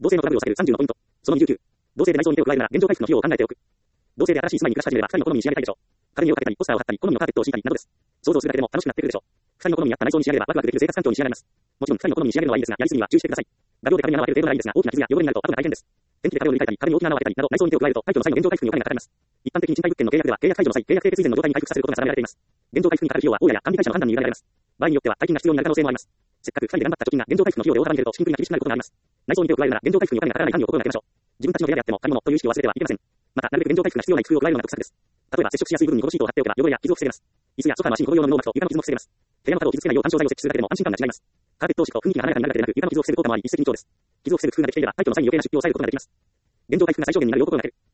同性のトラブルを避ける30のポイント。その29。同性で内装に手を加えるなら現状回復の費用を考えておく。同性で新しい住まいに暮らし始めれば二人の好みに仕上げたいでしょう。壁に絵をかけたり、ポスターを貼ったり、好みのカーペットを敷いたりなどです。想像するだけでも楽しくなってくるでしょう。二人の好みに合った内装に仕上げればワクワクできる生活環境に仕上がります。もちろん二人の好みに仕上げるのはいいですが、やりすぎには注意してください。画鋲で壁に穴を開ける程度ならいいんですが、大きな傷や汚れになると後が大変です。ペンキで壁を塗り替えたり、壁に大きな穴を開けたりなど内装に手を加えると退去の際の現状回復にお金がかかります。一般的に賃貸物件の契約では契約解除の際、契約締結以前の状態に回復させることが定められています。現状回復にかかる費用は大家や管理会社の判断に委ねられます。場合によっては大金が必要になる可能性もあります。せっかく二人で頑張った貯金が現状回復の費用で大幅に減ると資金繰りが厳しくなることがあります。内装に手を加えるなら現状回復にお金がかからない管理を心がけましょう。自分たちの部屋であっても借り物という意識を忘れてはいけません。また、なるべく現状回復が必要ない工夫を加えるのが得策です。例えば接触しやすい部分にゴロシートを貼っておけば汚れや傷を防げます。椅子やソファーの足にゴロ用の布を巻くと床の傷も防げます。部屋の角を傷つけないよう干渉材を設置するだけでも安心感が違います。カーペットを敷くと雰囲気が華やかになるだけでなく床の傷を防ぐ効果もあり一石二鳥です。傷を防ぐ工夫ができていれば退去の際に余計な出費を抑えることができます。現状回復が最小限になるよう心がける。